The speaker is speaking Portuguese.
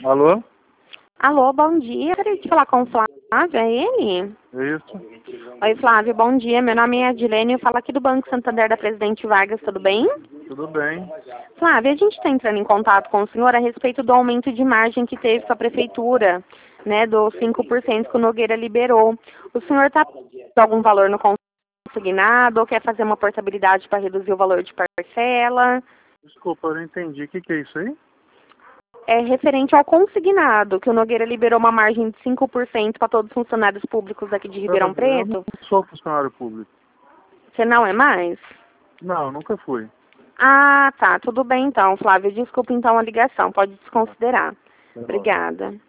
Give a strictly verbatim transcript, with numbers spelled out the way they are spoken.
Alô? Alô, bom dia. Eu queria te falar com o Flávio, é ele? Isso. Oi, Flávio, bom dia. Meu nome é Adilene, eu falo aqui do Banco Santander da Presidente Vargas, tudo bem? Tudo bem. Flávio, a gente está entrando em contato com o senhor a respeito do aumento de margem que teve com a Prefeitura, né, dos cinco por cento que o Nogueira liberou. O senhor está com algum valor no consignado ou quer fazer uma portabilidade para reduzir o valor de parcela? Desculpa, eu não entendi. O que, que é isso aí? É referente ao consignado, que o Nogueira liberou uma margem de cinco por cento para todos os funcionários públicos aqui de Ribeirão Eu Preto. não sou funcionário público. Você não é mais? Não, nunca fui. Ah, tá. Tudo bem então, Flávio. Desculpa então a ligação. Pode desconsiderar. Sei lá. Obrigada.